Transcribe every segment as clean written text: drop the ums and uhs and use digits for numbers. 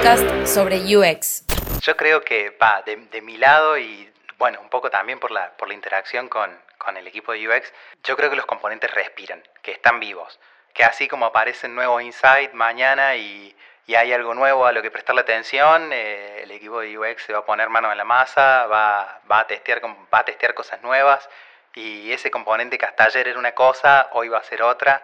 podcast sobre UX. Yo creo que de mi lado y bueno, un poco también por la interacción con el equipo de UX, yo creo que los componentes respiran, que están vivos, que así como aparecen nuevos insights mañana y hay algo nuevo a lo que prestarle atención, el equipo de UX se va a poner mano en la masa, va a testear cosas nuevas, y ese componente que hasta ayer era una cosa, hoy va a ser otra.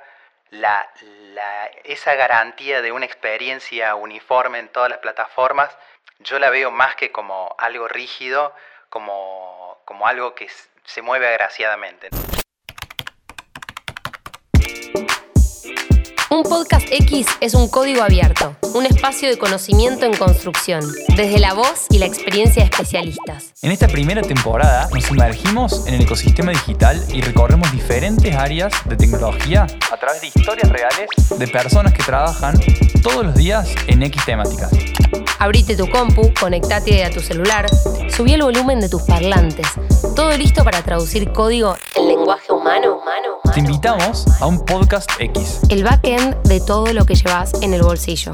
Esa garantía de una experiencia uniforme en todas las plataformas, yo la veo más que como algo rígido, como algo que se mueve agraciadamente. Un podcast X es un código abierto, un espacio de conocimiento en construcción, desde la voz y la experiencia de especialistas. En esta primera temporada nos sumergimos en el ecosistema digital y recorremos diferentes áreas de tecnología a través de historias reales de personas que trabajan todos los días en X temáticas. Abrite tu compu, conectate a tu celular, subí el volumen de tus parlantes. Todo listo para traducir código en lenguaje humano. Te invitamos a un podcast X. El backend de todo lo que llevas en el bolsillo.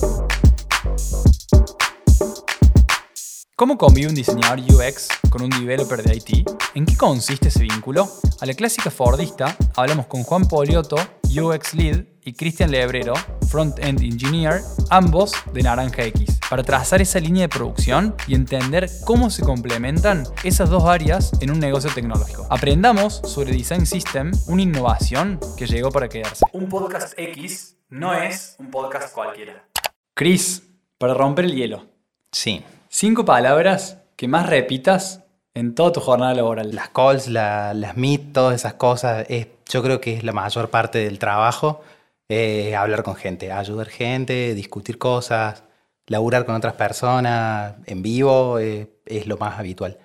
¿Cómo convive un diseñador UX con un developer de IT? ¿En qué consiste ese vínculo? A la clásica fordista hablamos con Juan Poliotto, UX Lead, y Cristian Lebrero, Front-End Engineer, ambos de Naranja X, para trazar esa línea de producción y entender cómo se complementan esas dos áreas en un negocio tecnológico. Aprendamos sobre Design System, una innovación que llegó para quedarse. Un podcast X no es un podcast cualquiera. Chris, para romper el hielo. Sí. 5 palabras que más repitas en toda tu jornada laboral. Las calls, las meet, todas esas cosas, yo creo que es la mayor parte del trabajo. Hablar con gente, ayudar gente, discutir cosas, laburar con otras personas en vivo, es lo más habitual.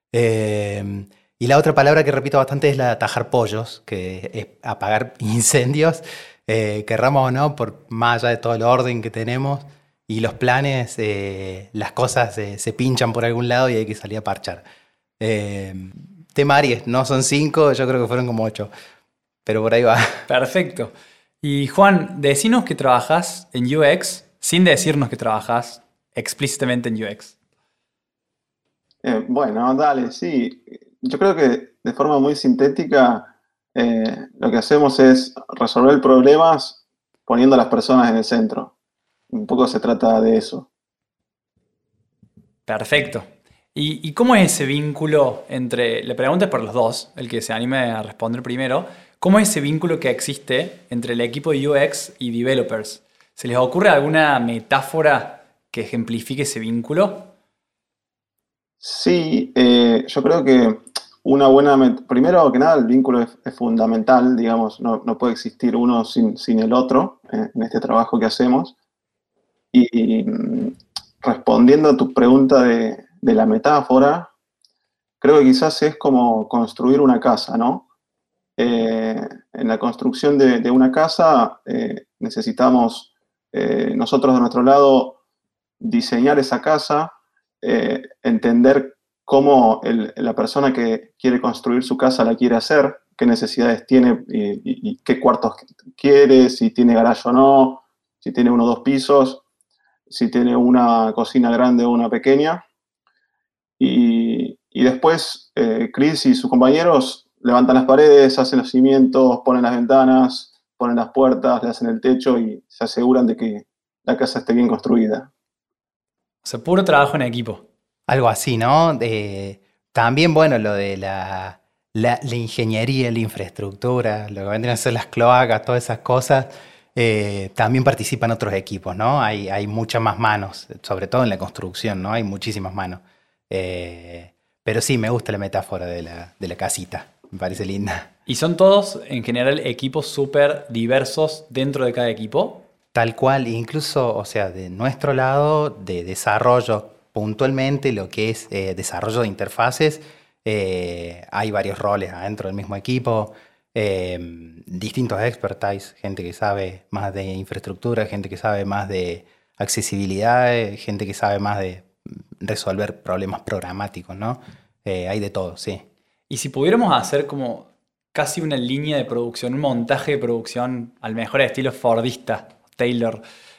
Y la otra palabra que repito bastante es la de atajar pollos, que es apagar incendios, querramos o no, por más allá de todo el orden que tenemos y los planes, las cosas se pinchan por algún lado y hay que salir a parchar. Tema Aries, no son 5, yo creo que fueron como 8, pero por ahí va. Perfecto. Y Juan, decinos que trabajás en UX sin decirnos que trabajás explícitamente en UX. Bueno, dale, sí. Yo creo que de forma muy sintética lo que hacemos es resolver problemas poniendo a las personas en el centro. Un poco se trata de eso. Perfecto. ¿Y cómo es ese vínculo entre, le pregunto por los dos, el que se anime a responder primero, cómo es ese vínculo que existe entre el equipo de UX y developers? ¿Se les ocurre alguna metáfora que ejemplifique ese vínculo? Sí, yo creo que primero que nada el vínculo es fundamental, digamos, no puede existir uno sin el otro en este trabajo que hacemos. Y respondiendo a tu pregunta de la metáfora, creo que quizás es como construir una casa, ¿no? En la construcción de una casa necesitamos nosotros de nuestro lado diseñar esa casa, entender cómo la persona que quiere construir su casa la quiere hacer, qué necesidades tiene y qué cuartos quiere, si tiene garaje o no, si tiene 1 o 2 pisos, si tiene una cocina grande o una pequeña. Y después Chris y sus compañeros levantan las paredes, hacen los cimientos, ponen las ventanas, ponen las puertas, le hacen el techo y se aseguran de que la casa esté bien construida. O sea, puro trabajo en equipo. Algo así, ¿no? También, bueno, lo de la ingeniería, la infraestructura, lo que vendrían a ser las cloacas, todas esas cosas, también participan otros equipos, ¿no? Hay muchas más manos, sobre todo en la construcción, ¿no? Hay muchísimas manos. Pero sí, me gusta la metáfora de la casita, me parece linda. ¿Y son todos, en general, equipos súper diversos dentro de cada equipo? Tal cual, incluso, o sea, de nuestro lado, de desarrollo, puntualmente lo que es desarrollo de interfaces, hay varios roles adentro del mismo equipo, distintos expertise, gente que sabe más de infraestructura, gente que sabe más de accesibilidad, gente que sabe más de resolver problemas programáticos, ¿no? Hay de todo, sí. Y si pudiéramos hacer como casi una línea de producción, un montaje de producción al mejor estilo fordista, Taylor,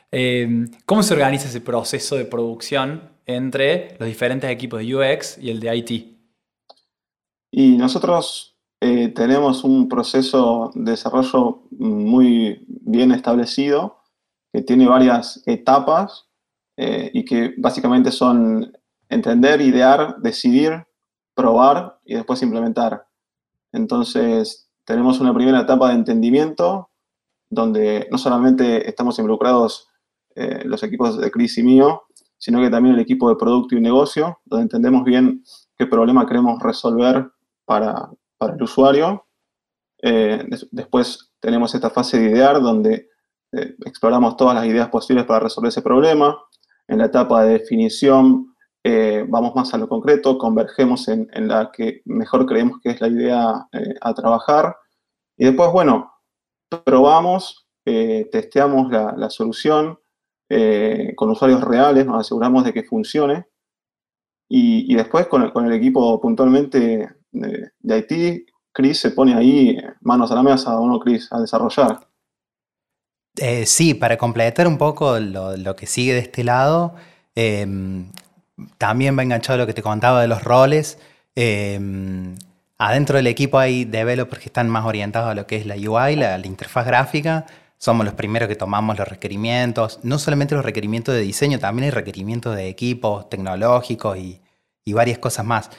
¿Cómo se organiza ese proceso de producción entre los diferentes equipos de UX y el de IT? Y nosotros tenemos un proceso de desarrollo muy bien establecido, que tiene varias etapas y que básicamente son entender, idear, decidir, probar y después implementar. Entonces, tenemos una primera etapa de entendimiento, donde no solamente estamos involucrados los equipos de Chris y mío, sino que también el equipo de producto y negocio, donde entendemos bien qué problema queremos resolver para el usuario. Después tenemos esta fase de idear, donde exploramos todas las ideas posibles para resolver ese problema. En la etapa de definición vamos más a lo concreto, convergemos en la que mejor creemos que es la idea a trabajar. Y después, bueno, probamos, testeamos la solución con usuarios reales, nos aseguramos de que funcione. Y después con el equipo puntualmente de IT, Chris se pone ahí manos a la mesa, ¿o no, Chris? A desarrollar. Sí, para completar un poco lo que sigue de este lado, también va enganchado a lo que te contaba de los roles. Adentro del equipo hay developers que están más orientados a lo que es la UI, la interfaz gráfica. Somos los primeros que tomamos los requerimientos, no solamente los requerimientos de diseño, también hay requerimientos de equipos tecnológicos y varias cosas más.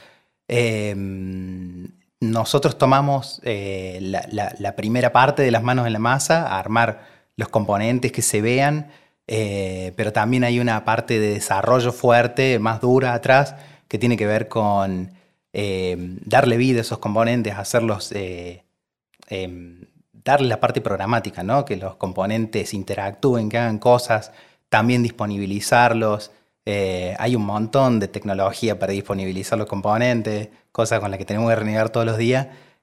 Nosotros tomamos la primera parte de las manos en la masa, a armar los componentes que se vean, pero también hay una parte de desarrollo fuerte, más dura atrás, que tiene que ver con darle vida a esos componentes, hacerlos, darle la parte programática, ¿no? Que los componentes interactúen, que hagan cosas, también disponibilizarlos. Hay un montón de tecnología para disponibilizar los componentes, cosas con las que tenemos que renegar todos los días.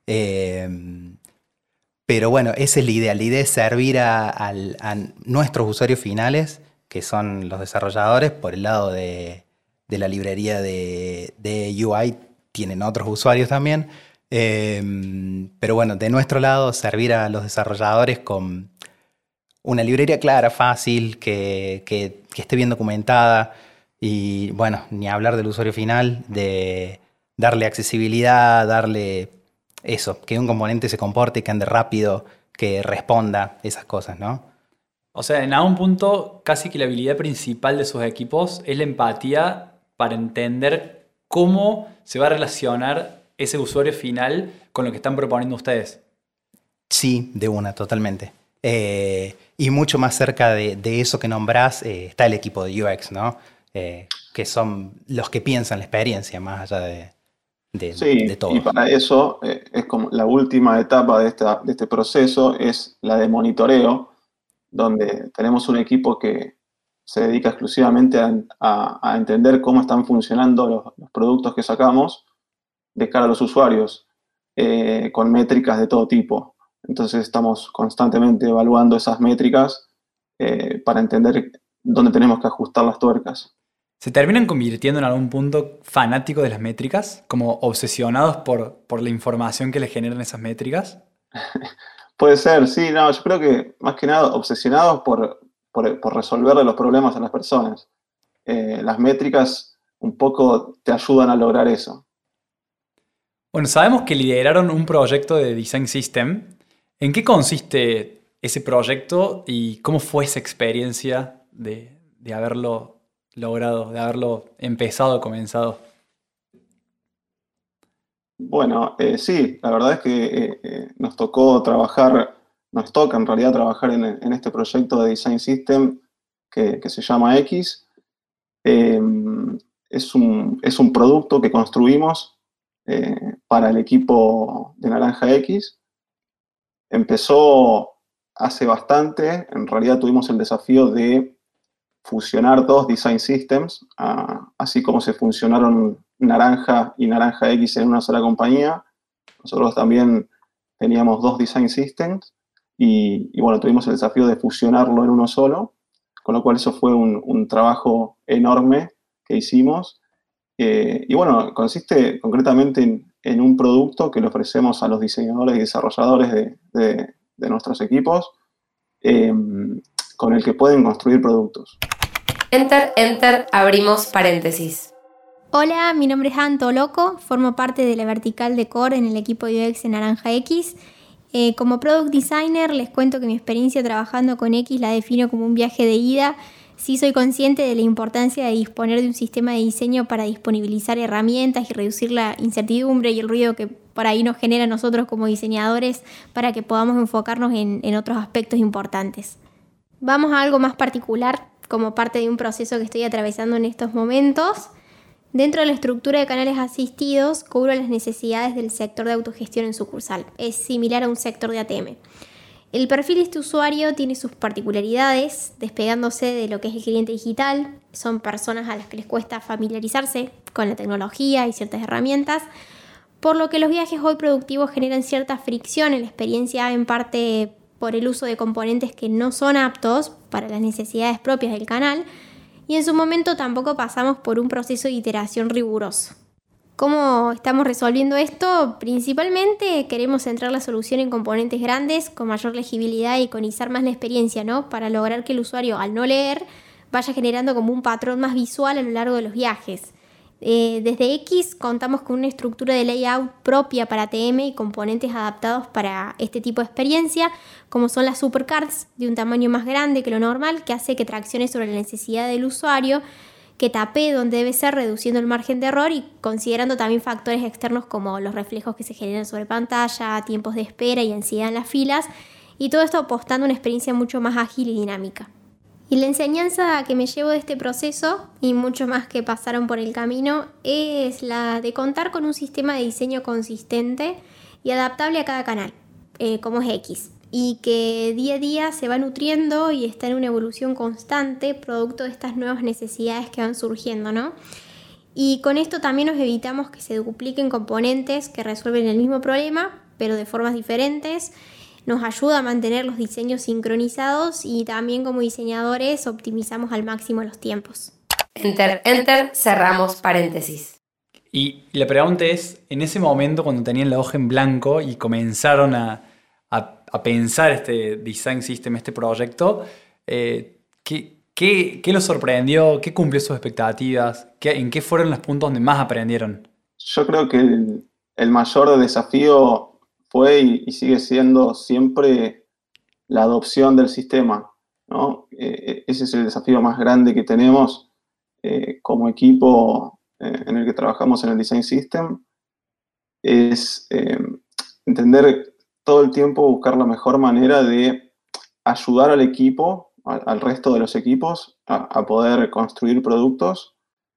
Pero bueno, esa es la idea. La idea es servir a nuestros usuarios finales, que son los desarrolladores. Por el lado de la librería de UI tienen otros usuarios también. Pero bueno, de nuestro lado, servir a los desarrolladores con una librería clara, fácil, que esté bien documentada. Y bueno, ni hablar del usuario final, de darle accesibilidad, darle eso, que un componente se comporte, que ande rápido, que responda, esas cosas, ¿no? O sea, en algún punto, casi que la habilidad principal de sus equipos es la empatía para entender cómo se va a relacionar ese usuario final con lo que están proponiendo ustedes. Sí, de una, totalmente. Y mucho más cerca de eso que nombrás está el equipo de UX, ¿no? Que son los que piensan la experiencia más allá de todo. Y para eso es como la última etapa de este proceso es la de monitoreo, donde tenemos un equipo que se dedica exclusivamente a entender cómo están funcionando los productos que sacamos de cara a los usuarios, con métricas de todo tipo. Entonces estamos constantemente evaluando esas métricas para entender dónde tenemos que ajustar las tuercas. ¿Se terminan convirtiendo en algún punto fanáticos de las métricas? ¿Como obsesionados por la información que les generan esas métricas? Puede ser, sí, no, yo creo que más que nada obsesionados por resolverle los problemas a las personas. Las métricas un poco te ayudan a lograr eso. Bueno, sabemos que lideraron un proyecto de Design System. ¿En qué consiste ese proyecto y cómo fue esa experiencia de haberlo logrado, de haberlo empezado, comenzado? Bueno, sí, la verdad es que nos toca en realidad trabajar en este proyecto de Design System que se llama X. Es un producto que construimos para el equipo de Naranja X. Empezó hace bastante, en realidad tuvimos el desafío de fusionar dos design systems, así como se fusionaron Naranja y Naranja X en una sola compañía. Nosotros también teníamos dos design systems y bueno, tuvimos el desafío de fusionarlo en uno solo, con lo cual eso fue un trabajo enorme que hicimos. Y bueno, consiste concretamente en un producto que le ofrecemos a los diseñadores y desarrolladores de nuestros equipos, con el que pueden construir productos. Enter, abrimos paréntesis. Hola, mi nombre es Anto Loco, formo parte de la vertical de Core en el equipo UX en Naranja X. Como Product Designer les cuento que mi experiencia trabajando con X la defino como un viaje de ida. Sí soy consciente de la importancia de disponer de un sistema de diseño para disponibilizar herramientas y reducir la incertidumbre y el ruido que por ahí nos genera a nosotros como diseñadores para que podamos enfocarnos en otros aspectos importantes. Vamos a algo más particular como parte de un proceso que estoy atravesando en estos momentos. Dentro de la estructura de canales asistidos, cubro las necesidades del sector de autogestión en sucursal. Es similar a un sector de ATM. El perfil de este usuario tiene sus particularidades, despegándose de lo que es el cliente digital. Son personas a las que les cuesta familiarizarse con la tecnología y ciertas herramientas, por lo que los viajes hoy productivos generan cierta fricción en la experiencia, en parte por el uso de componentes que no son aptos para las necesidades propias del canal, y en su momento tampoco pasamos por un proceso de iteración riguroso. ¿Cómo estamos resolviendo esto? Principalmente queremos centrar la solución en componentes grandes con mayor legibilidad y iconizar más la experiencia, ¿no? Para lograr que el usuario, al no leer, vaya generando como un patrón más visual a lo largo de los viajes. Desde X contamos con una estructura de layout propia para ATM y componentes adaptados para este tipo de experiencia, como son las supercards de un tamaño más grande que lo normal, que hace que traccione sobre la necesidad del usuario, que tapee donde debe ser, reduciendo el margen de error y considerando también factores externos como los reflejos que se generan sobre pantalla, tiempos de espera y ansiedad en las filas, y todo esto apostando a una experiencia mucho más ágil y dinámica. Y la enseñanza que me llevo de este proceso, y mucho más que pasaron por el camino, es la de contar con un sistema de diseño consistente y adaptable a cada canal, como es X, y que día a día se va nutriendo y está en una evolución constante producto de estas nuevas necesidades que van surgiendo, ¿no? Y con esto también nos evitamos que se dupliquen componentes que resuelven el mismo problema, pero de formas diferentes. Nos ayuda a mantener los diseños sincronizados y también como diseñadores optimizamos al máximo los tiempos. Enter, cerramos paréntesis. Y la pregunta es, en ese momento cuando tenían la hoja en blanco y comenzaron a pensar este design system, este proyecto, ¿qué los sorprendió? ¿Qué cumplió sus expectativas? ¿En qué fueron los puntos donde más aprendieron? Yo creo que el mayor desafío fue y sigue siendo siempre la adopción del sistema, ¿no? Ese es el desafío más grande que tenemos como equipo en el que trabajamos en el Design System, es entender todo el tiempo, buscar la mejor manera de ayudar al equipo, al resto de los equipos, a poder construir productos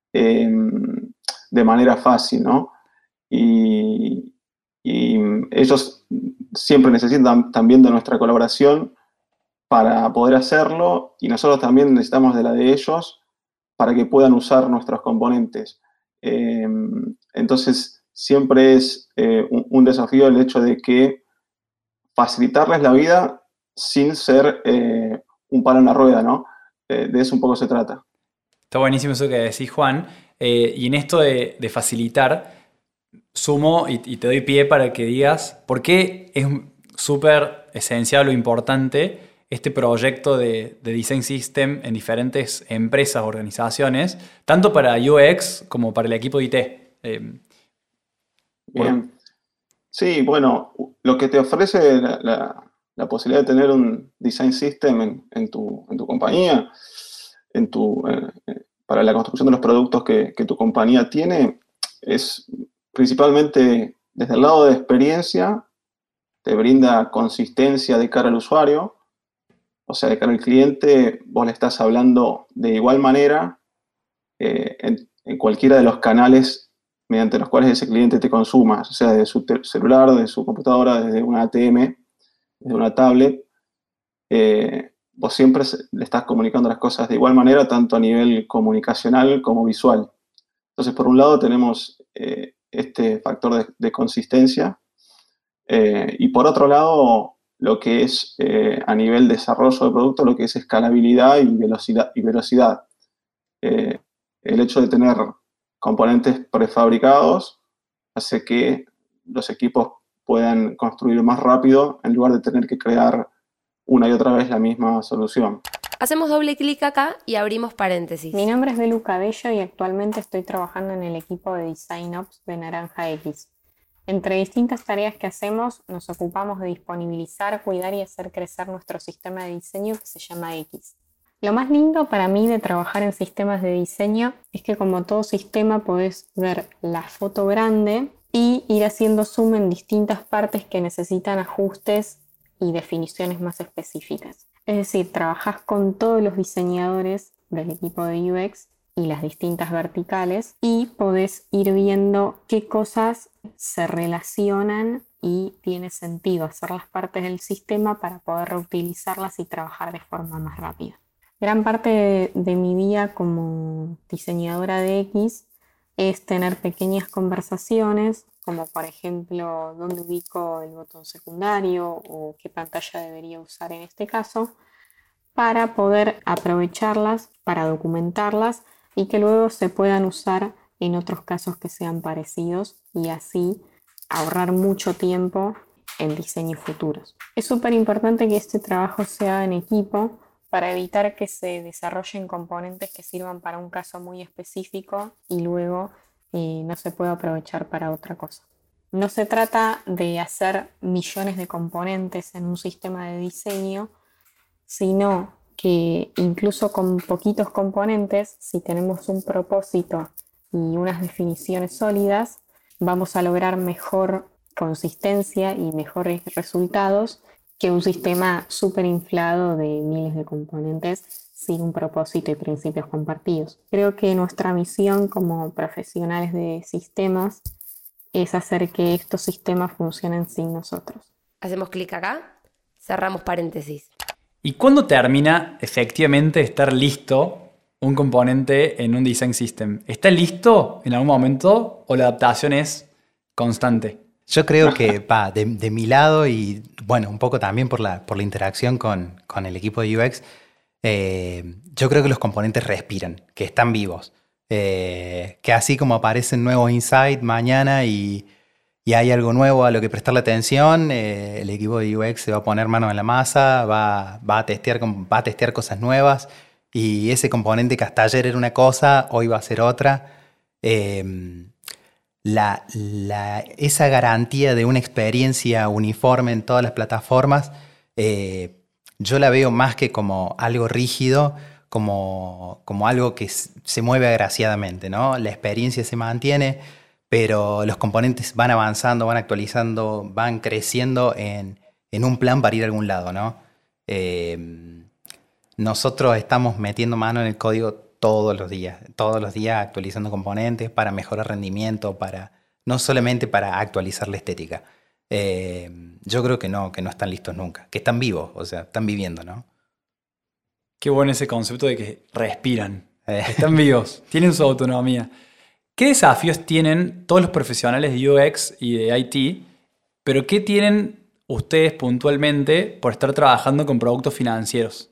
de manera fácil, ¿no? Y ellos siempre necesitan también de nuestra colaboración para poder hacerlo, y nosotros también necesitamos de la de ellos para que puedan usar nuestros componentes. Entonces, siempre es un desafío el hecho de que facilitarles la vida sin ser un palo en la rueda, ¿no? De eso un poco se trata. Está buenísimo eso que decís, Juan. Y en esto de facilitar, sumo y te doy pie para que digas por qué es súper esencial o importante este proyecto de Design System en diferentes empresas, organizaciones, tanto para UX como para el equipo de IT. Bien. Sí, bueno, lo que te ofrece la posibilidad de tener un Design System en tu compañía, para la construcción de los productos que tu compañía tiene, es principalmente desde el lado de experiencia, te brinda consistencia de cara al usuario, o sea, de cara al cliente, vos le estás hablando de igual manera en cualquiera de los canales mediante los cuales ese cliente te consuma, o sea, desde su celular, desde su computadora, desde una ATM, desde una tablet. Vos siempre le estás comunicando las cosas de igual manera, tanto a nivel comunicacional como visual. Entonces, por un lado tenemos este factor de consistencia, y por otro lado, lo que es a nivel desarrollo de producto, lo que es escalabilidad y velocidad. El hecho de tener componentes prefabricados hace que los equipos puedan construir más rápido en lugar de tener que crear una y otra vez la misma solución. Hacemos doble clic acá y abrimos paréntesis. Mi nombre es Belu Cabello y actualmente estoy trabajando en el equipo de Design Ops de Naranja X. Entre distintas tareas que hacemos, nos ocupamos de disponibilizar, cuidar y hacer crecer nuestro sistema de diseño que se llama X. Lo más lindo para mí de trabajar en sistemas de diseño es que como todo sistema podés ver la foto grande y ir haciendo zoom en distintas partes que necesitan ajustes y definiciones más específicas. Es decir, trabajás con todos los diseñadores del equipo de UX y las distintas verticales y podés ir viendo qué cosas se relacionan y tiene sentido hacerlas partes del sistema para poder reutilizarlas y trabajar de forma más rápida. Gran parte de mi día como diseñadora de X es tener pequeñas conversaciones, como por ejemplo dónde ubico el botón secundario o qué pantalla debería usar en este caso, para poder aprovecharlas, para documentarlas y que luego se puedan usar en otros casos que sean parecidos y así ahorrar mucho tiempo en diseños futuros. Es súper importante que este trabajo se haga en equipo para evitar que se desarrollen componentes que sirvan para un caso muy específico y luego no se pueda aprovechar para otra cosa. No se trata de hacer millones de componentes en un sistema de diseño, sino que incluso con poquitos componentes, si tenemos un propósito y unas definiciones sólidas, vamos a lograr mejor consistencia y mejores resultados que un sistema súper inflado de miles de componentes sin un propósito y principios compartidos. Creo que nuestra misión como profesionales de sistemas es hacer que estos sistemas funcionen sin nosotros. Hacemos clic acá, cerramos paréntesis. ¿Y cuándo termina efectivamente de estar listo un componente en un design system? ¿Está listo en algún momento o la adaptación es constante? Yo creo que de mi lado y bueno, un poco también por la interacción con el equipo de UX, yo creo que los componentes respiran, que están vivos. Que así como aparecen nuevos insights mañana y hay algo nuevo a lo que prestarle atención, el equipo de UX se va a poner mano en la masa, va a testear cosas nuevas y ese componente que hasta ayer era una cosa, hoy va a ser otra. Esa garantía de una experiencia uniforme en todas las plataformas, yo la veo más que como algo rígido, como algo que se mueve agraciadamente, ¿no? La experiencia se mantiene, pero los componentes van avanzando, van actualizando, van creciendo en un plan para ir a algún lado, ¿no? Nosotros estamos metiendo mano en el código todos los días actualizando componentes para mejorar rendimiento, no solamente para actualizar la estética. Yo creo que no están listos nunca, que están vivos, o sea, están viviendo, ¿no? Qué bueno ese concepto de que respiran, están vivos, tienen su autonomía. ¿Qué desafíos tienen todos los profesionales de UX y de IT, pero qué tienen ustedes puntualmente por estar trabajando con productos financieros?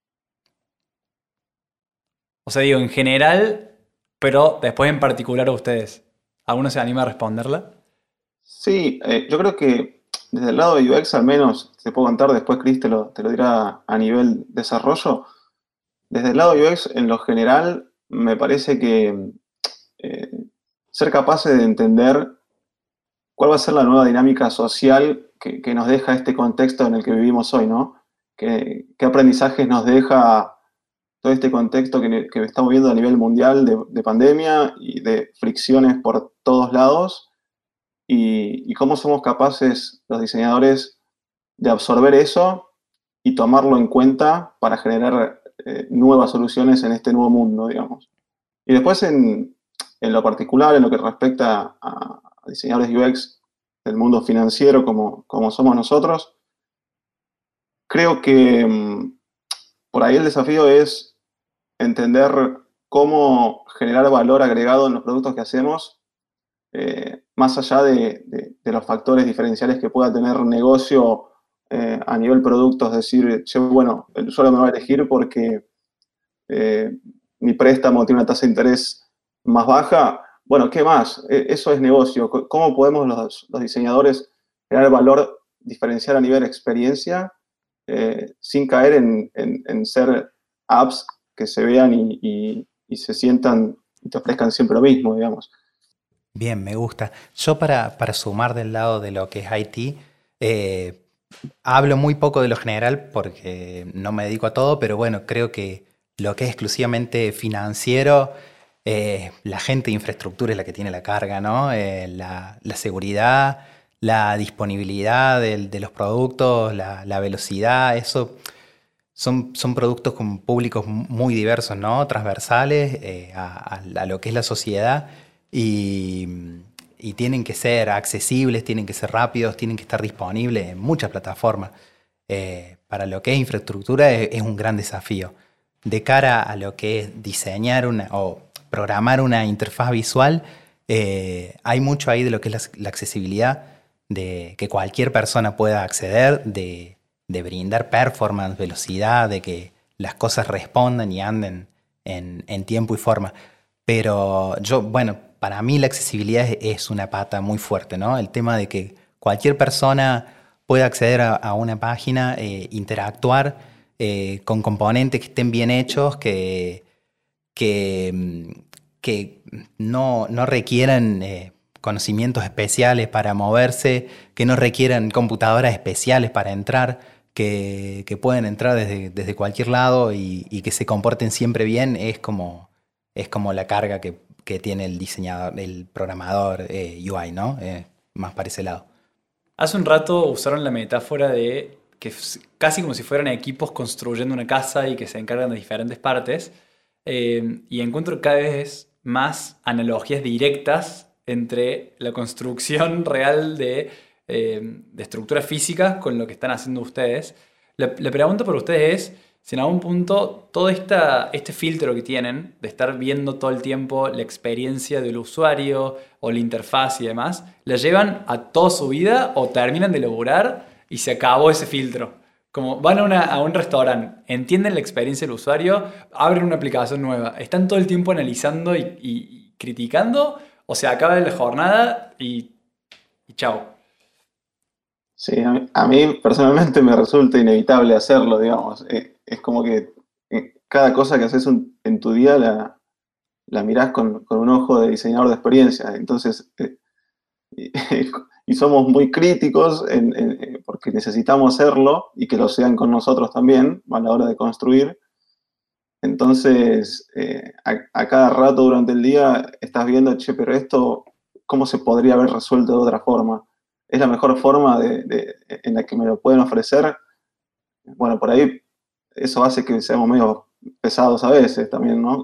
O sea, digo, en general, pero después en particular a ustedes. ¿Alguno se anima a responderla? Sí, yo creo que desde el lado de UX al menos, te puedo contar, después Chris te lo dirá a nivel desarrollo. Desde el lado de UX, en lo general, me parece que ser capaces de entender cuál va a ser la nueva dinámica social que nos deja este contexto en el que vivimos hoy, ¿no? ¿Qué aprendizajes nos deja todo este contexto que estamos viendo a nivel mundial de pandemia y de fricciones por todos lados? Y cómo somos capaces los diseñadores de absorber eso y tomarlo en cuenta para generar nuevas soluciones en este nuevo mundo, digamos. Y después en lo particular, en lo que respecta a diseñadores UX del mundo financiero como somos nosotros, creo que por ahí el desafío es entender cómo generar valor agregado en los productos que hacemos, más allá de los factores diferenciales que pueda tener negocio a nivel producto. Es decir, bueno, el usuario me va a elegir porque mi préstamo tiene una tasa de interés más baja. Bueno, ¿qué más? Eso es negocio. ¿Cómo podemos los diseñadores generar valor diferencial a nivel experiencia sin caer en ser apps que se vean y se sientan y te ofrezcan siempre lo mismo, digamos. Bien, me gusta. Yo para sumar del lado de lo que es IT, hablo muy poco de lo general porque no me dedico a todo, pero bueno, creo que lo que es exclusivamente financiero, la gente de infraestructura es la que tiene la carga, ¿no? La seguridad, la disponibilidad de los productos, la velocidad, eso son productos con públicos muy diversos, ¿no? Transversales a lo que es la sociedad y tienen que ser accesibles, tienen que ser rápidos, tienen que estar disponibles en muchas plataformas. Para lo que es infraestructura es un gran desafío. De cara a lo que es diseñar o programar una interfaz visual, hay mucho ahí de lo que es la accesibilidad, de que cualquier persona pueda acceder, de brindar performance, velocidad, de que las cosas respondan y anden en tiempo y forma. Pero para mí la accesibilidad es una pata muy fuerte, ¿no? El tema de que cualquier persona pueda acceder a una página, interactuar con componentes que estén bien hechos, que no requieran conocimientos especiales para moverse, que no requieran computadoras especiales para entrar, que pueden entrar desde cualquier lado y que se comporten siempre bien, es como la carga que tiene el diseñador, el programador UI, ¿no? Más para ese lado. Hace un rato usaron la metáfora de que casi como si fueran equipos construyendo una casa y que se encargan de diferentes partes. Y encuentro cada vez más analogías directas entre la construcción real de estructuras físicas con lo que están haciendo ustedes. La pregunta para ustedes es si en algún punto todo este filtro que tienen de estar viendo todo el tiempo la experiencia del usuario o la interfaz y demás, la llevan a toda su vida o terminan de laburar y se acabó ese filtro. Como van a un restaurante, entienden la experiencia del usuario, abren una aplicación nueva, están todo el tiempo analizando y criticando, o se acaba la jornada y chao. Sí, a mí personalmente me resulta inevitable hacerlo, digamos. Es como que cada cosa que haces en tu día la mirás con un ojo de diseñador de experiencias. Entonces, y somos muy críticos porque necesitamos hacerlo y que lo sean con nosotros también a la hora de construir. Entonces, a cada rato durante el día estás viendo, pero esto, ¿cómo se podría haber resuelto de otra forma? ¿Es la mejor forma en la que me lo pueden ofrecer? Bueno, por ahí eso hace que seamos medio pesados a veces también, ¿no?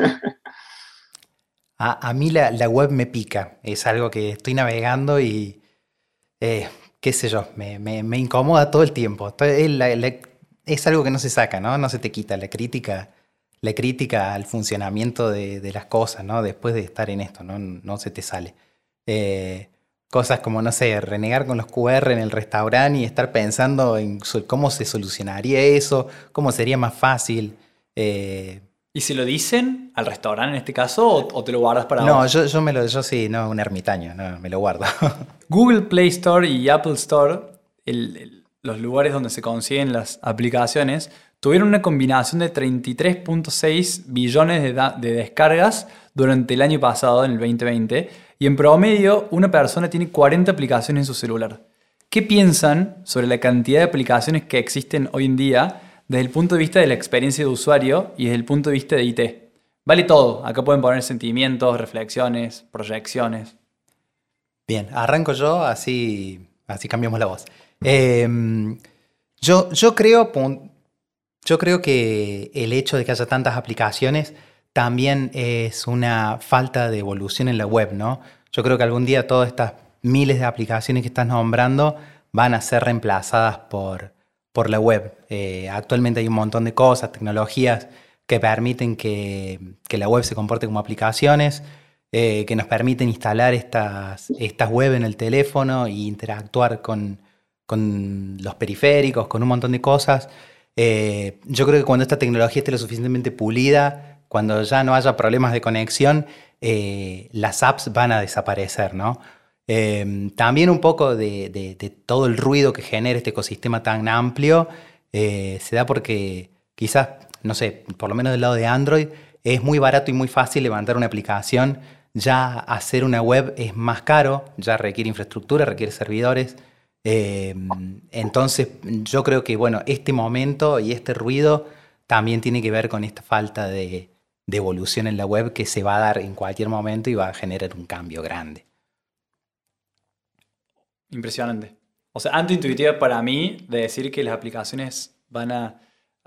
A mí la web me pica. Es algo que estoy navegando y, qué sé yo, me incomoda todo el tiempo. Es algo que no se saca, ¿no? No se te quita la crítica al funcionamiento de las cosas, ¿no? Después de estar en esto, no se te sale. Cosas como, no sé, renegar con los QR en el restaurante y estar pensando en cómo se solucionaría eso, cómo sería más fácil. ¿Y se lo dicen al restaurante en este caso o te lo guardas para No, vos? yo sí, no, un ermitaño, no, me lo guardo. Google Play Store y Apple Store, los lugares donde se consiguen las aplicaciones, tuvieron una combinación de 33.6 billones de descargas durante el año pasado, en el 2020, y en promedio una persona tiene 40 aplicaciones en su celular. ¿Qué piensan sobre la cantidad de aplicaciones que existen hoy en día desde el punto de vista de la experiencia de usuario y desde el punto de vista de IT? Vale todo, acá pueden poner sentimientos, reflexiones, proyecciones. Bien, arranco yo, así cambiamos la voz. Yo creo que el hecho de que haya tantas aplicaciones también es una falta de evolución en la web, ¿no? Yo creo que algún día todas estas miles de aplicaciones que estás nombrando van a ser reemplazadas por la web. Actualmente hay un montón de cosas, tecnologías que permiten que la web se comporte como aplicaciones, que nos permiten instalar estas web en el teléfono e interactuar con los periféricos, con un montón de cosas. Yo creo que cuando esta tecnología esté lo suficientemente pulida, cuando ya no haya problemas de conexión, las apps van a desaparecer, ¿no? También un poco de todo el ruido que genera este ecosistema tan amplio se da porque quizás no sé, por lo menos del lado de Android, es muy barato y muy fácil levantar una aplicación. Ya hacer una web es más caro, ya requiere infraestructura, requiere servidores. Entonces yo creo que bueno, este momento y este ruido también tiene que ver con esta falta de evolución en la web que se va a dar en cualquier momento y va a generar un cambio grande. Impresionante. O sea, antiintuitiva para mí de decir que las aplicaciones van a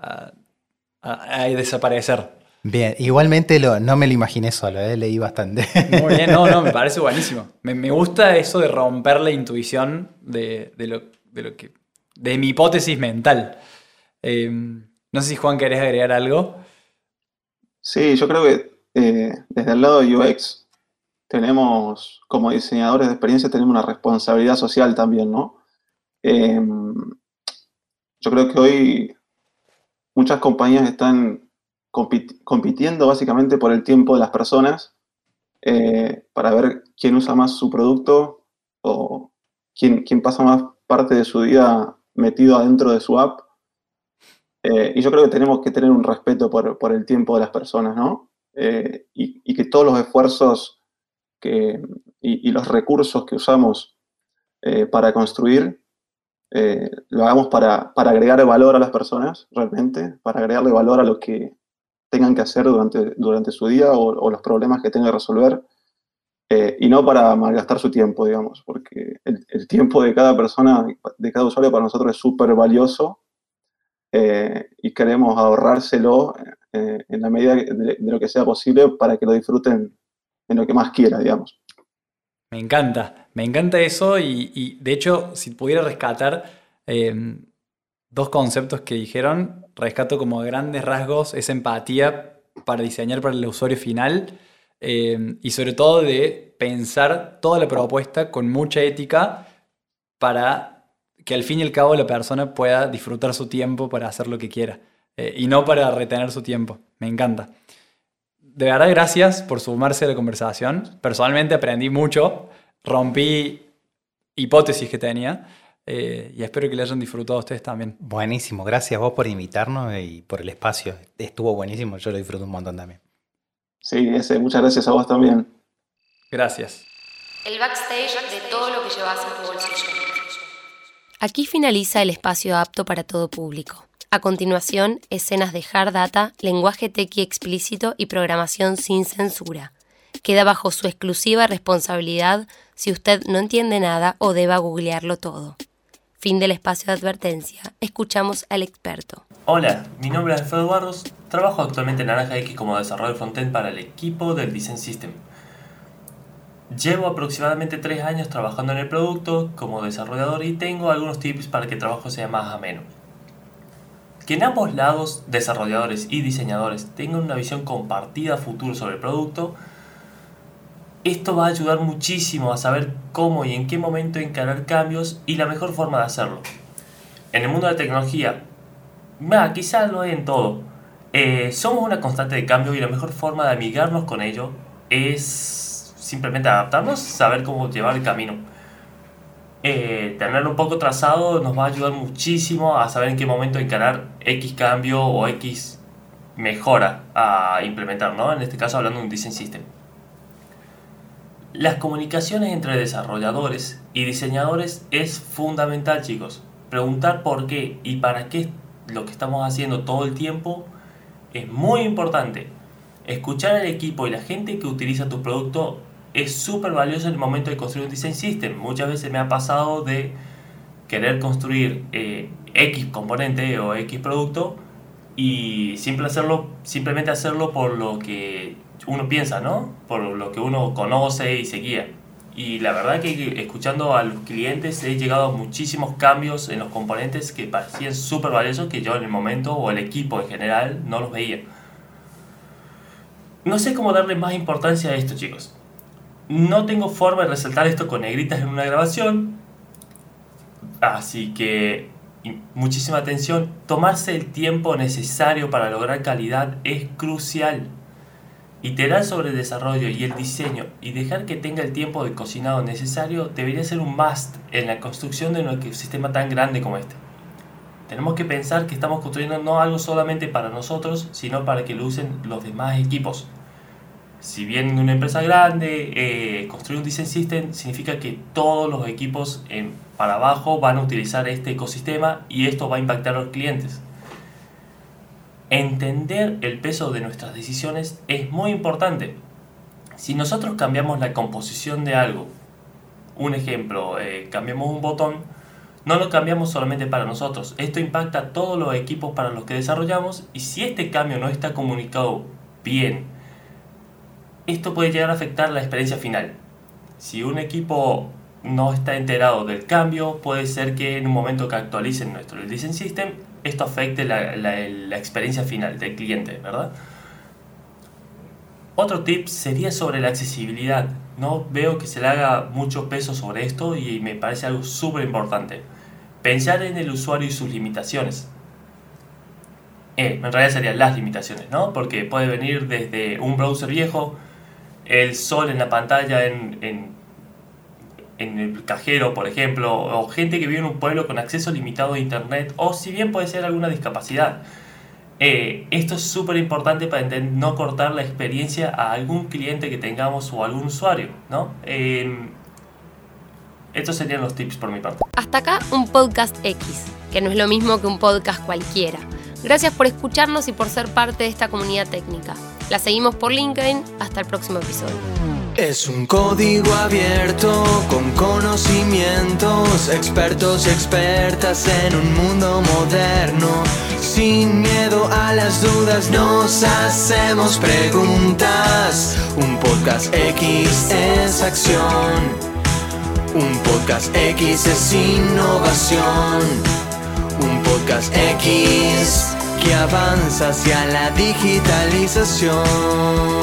desaparecer. Bien, igualmente no me lo imaginé solo, leí bastante. Muy bien, no, me parece buenísimo. Me gusta eso de romper la intuición de mi hipótesis mental. No sé si Juan querés agregar algo. Sí, yo creo que desde el lado de UX tenemos, como diseñadores de experiencia, tenemos una responsabilidad social también, ¿no? Yo creo que hoy muchas compañías están compitiendo básicamente por el tiempo de las personas para ver quién usa más su producto o quién pasa más parte de su vida metido adentro de su app. Y yo creo que tenemos que tener un respeto por el tiempo de las personas, ¿no? Y que todos los esfuerzos y los recursos que usamos para construir lo hagamos para agregar valor a las personas, realmente, para agregarle valor a lo que tengan que hacer durante su día o los problemas que tengan que resolver, y no para malgastar su tiempo, digamos, porque el tiempo de cada persona, de cada usuario para nosotros es súper valioso y queremos ahorrárselo en la medida de lo que sea posible para que lo disfruten en lo que más quiera, digamos. Me encanta eso y de hecho, si pudiera rescatar dos conceptos que dijeron, rescato como grandes rasgos esa empatía para diseñar para el usuario final y sobre todo de pensar toda la propuesta con mucha ética para que al fin y al cabo la persona pueda disfrutar su tiempo para hacer lo que quiera y no para retener su tiempo. Me encanta. De verdad, gracias por sumarse a la conversación. Personalmente aprendí mucho, rompí hipótesis que tenía y espero que le hayan disfrutado a ustedes también. Buenísimo, gracias a vos por invitarnos y por el espacio. Estuvo buenísimo, yo lo disfruto un montón también. Sí, muchas gracias a vos también. Gracias. El backstage de todo lo que llevas en tu bolsillo. Aquí finaliza el espacio apto para todo público. A continuación, escenas de hard data, lenguaje tequi explícito y programación sin censura. Queda bajo su exclusiva responsabilidad si usted no entiende nada o deba googlearlo todo. Fin del espacio de advertencia. Escuchamos al experto. Hola, mi nombre es Alfredo Barros. Trabajo actualmente en Naranja X como desarrollador frontend para el equipo del Design System. Llevo aproximadamente 3 años trabajando en el producto como desarrollador y tengo algunos tips para que el trabajo sea más ameno. Que en ambos lados, desarrolladores y diseñadores, tengan una visión compartida a futuro sobre el producto, esto va a ayudar muchísimo a saber cómo y en qué momento encarar cambios y la mejor forma de hacerlo. En el mundo de la tecnología, quizás lo es en todo, somos una constante de cambio y la mejor forma de amigarnos con ello es simplemente adaptarnos, saber cómo llevar el camino. Tenerlo un poco trazado nos va a ayudar muchísimo a saber en qué momento encarar X cambio o X mejora a implementar, ¿no? En este caso hablando de un design system. Las comunicaciones entre desarrolladores y diseñadores es fundamental, chicos. Preguntar por qué y para qué lo que estamos haciendo todo el tiempo es muy importante. Escuchar al equipo y la gente que utiliza tu producto es súper valioso en el momento de construir un design system. Muchas veces me ha pasado de querer construir X componente o X producto y simplemente hacerlo por lo que uno piensa, ¿no? Por lo que uno conoce y se guía. Y la verdad que escuchando a los clientes he llegado a muchísimos cambios en los componentes que parecían súper valiosos que yo en el momento o el equipo en general no los veía. No sé cómo darle más importancia a esto, chicos. No tengo forma de resaltar esto con negritas en una grabación, así que muchísima atención. Tomarse el tiempo necesario para lograr calidad es crucial. Iterar sobre el desarrollo y el diseño y dejar que tenga el tiempo de cocinado necesario debería ser un must en la construcción de un ecosistema tan grande como este. Tenemos que pensar que estamos construyendo no algo solamente para nosotros, sino para que lo usen los demás equipos. Si bien en una empresa grande, construir un design system significa que todos los equipos para abajo van a utilizar este ecosistema y esto va a impactar a los clientes. Entender el peso de nuestras decisiones es muy importante. Si nosotros cambiamos la composición de algo, un ejemplo, cambiamos un botón, no lo cambiamos solamente para nosotros. Esto impacta a todos los equipos para los que desarrollamos y si este cambio no está comunicado bien, esto puede llegar a afectar la experiencia final. Si un equipo no está enterado del cambio, puede ser que en un momento que actualicen nuestro design system, esto afecte la experiencia final del cliente, ¿verdad? Otro tip sería sobre la accesibilidad. No veo que se le haga mucho peso sobre esto y me parece algo súper importante. Pensar en el usuario y sus limitaciones. En realidad serían las limitaciones, ¿no? Porque puede venir desde un browser viejo, el sol en la pantalla en el cajero, por ejemplo, o gente que vive en un pueblo con acceso limitado a internet, o si bien puede ser alguna discapacidad. Esto es súper importante para no cortar la experiencia a algún cliente que tengamos o algún usuario, ¿no? Estos serían los tips por mi parte. Hasta acá un podcast X, que no es lo mismo que un podcast cualquiera. Gracias por escucharnos y por ser parte de esta comunidad técnica. La seguimos por LinkedIn. Hasta el próximo episodio. Es un código abierto con conocimientos, expertos y expertas en un mundo moderno. Sin miedo a las dudas nos hacemos preguntas. Un podcast X es acción. Un podcast X es innovación. Un podcast X que avanza hacia la digitalización.